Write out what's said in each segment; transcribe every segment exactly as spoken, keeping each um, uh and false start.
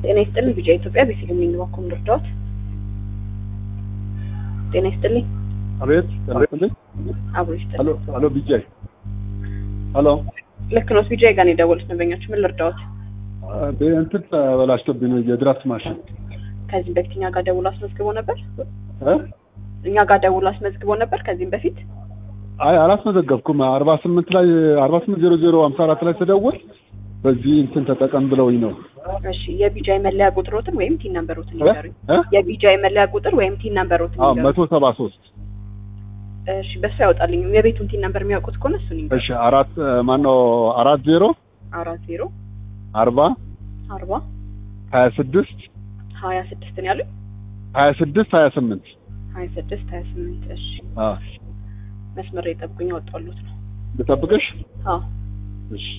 ጤና ይስጥልኝ ቢጃ ኢትዮጵያ በፊልም እንግባኩም ድርዳት ጤና ይስጥልኝ አቤት ጤና ይስጥልኝ አብሮ ይስጥልኝ አሎ አሎ ቢጃ አሎ ልክ ነው ቢጃ ጋር ነው የደወሉት ነበኛችሁ ምን ልርዳዎት በእንትን ተበላሽቶብኝ ነው የድራፍት ማሽን ከዚህ በፊት እኛ ጋር ደውሎ አስመዝግቦ ነበር እ እኛ ጋር ደውሎ አስመዝግቦ ነበር ከዚህ በፊት አይ አላስመዘገብኩም አርባ ስምንት ላይ አርባ ስምንት ዜሮ ዜሮ ሃምሳ አራት ላይ ተደውል በዚህ እንትን ተጠቀም ብለውኝ ነው እሺ የቢጃይ መለያ ቁጥሮትን ወይም ቲን ነምበሮትን ይዘሩኝ የቢጃይ መለያ ቁጥር ወይም ቲን ነምበሮትን ይዘሩኝ አዎ መቶ ሰባ ሶስት እሺ በሱ ያወጣልኝ የቤቱን ቲን ነምበር የሚያውቁት ከሆነ እሱን ይዘሩኝ እሺ አራት ማን ነው አራት ዜሮ አራት ዜሮ አርባ አርባ ሀያ ስድስት ሀያ ስድስት ነው ያሉኝ ሀያ ስድስት ሀያ ስምንት ሀያ ስድስት ሀያ ስምንት እሺ አዎ መስመር ይጠብቁኝ አወጣሉት ነው ልጠብቅሽ አዎ እሺ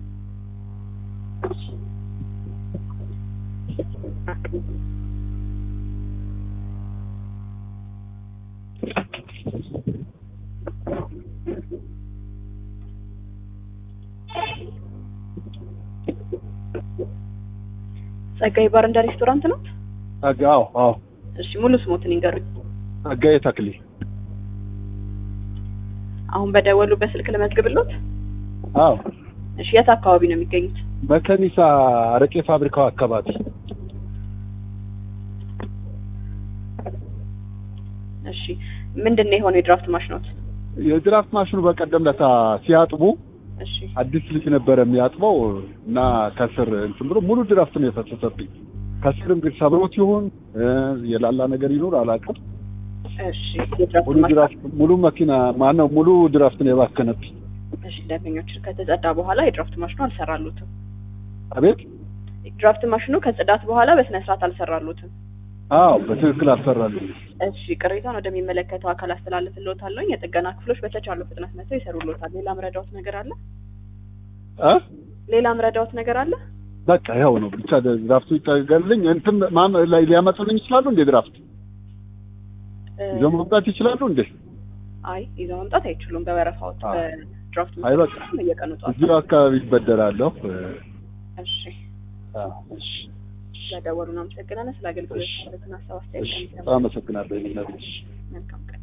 ጸጋይ ባር እንደ ሬስቶራንት ነው አጋው አዎ እሺ ሙሉ ስሞትን ይንገሩኝ አጋይ ተክሊ አሁን በደወሉ በስልክ ለመዝግብልዎት አዎ እሺ የት አካባቢ ነው የሚገኙት በከኒሳ አረቄ ፋብሪካው አካባቢ እሺ ምንድነው የሆነው የድራፍት ማሽኖት የድራፍት ማሽኑ በቀደም ለታ ሲያጥቡ እሺ አዲስ ልጅ ነበር የሚያጥበው እና ከስር እንትን ብሎ ሙሉ ድራፍት ነው የፈሰሰብኝ ከስር እንግዲህ ሰብሮት ይሁን የላላ ነገር ይኖር አላውቅም እሺ ሙሉ ድራፍት ሙሉ መኪና ማነው ሙሉ ድራፍት ነው የባከነብኝ እሺ ደንበኞች ከተጸዳ በኋላ የድራፍት ማሽኑ አልሰራሉትም አቤት ድራፍት ማሽኑ ከጽዳት በኋላ በስነ ስርዓት አልሰራሉትም አዎ በትክክል አልሰራሉም እሺ ቅሬታውን ወደሚመለከተው አካል አስተላልፍልዎታለሁ የጥገና ክፍሎች በተቻለው ፍጥነት መጥተው ይሰሩልዎታል ሌላ ምረዳዎት ነገር አለ አ ሌላ ምረዳዎት ነገር አለ በቃ ያው ነው ብቻ ድራፍቱ ይጠገልኝ እንትን ማም ላይ ሊያመጡልኝ ይችላሉ እንዴ ድራፍት ይዘው መምጣት ይችላሉ እንዴ አይ ይዘው መምጣት አይችሉም በወረፋው በድራፍቱ አይ በቃ እየቀኑት እዚህ አካባቢ ይበደራለሁ እሺ አዎ እሺ ለደወሉና አመሰግናለሁ ስለ አገልግሎት ስለተናሳው አስተያየት አመሰግናለሁ። መልካም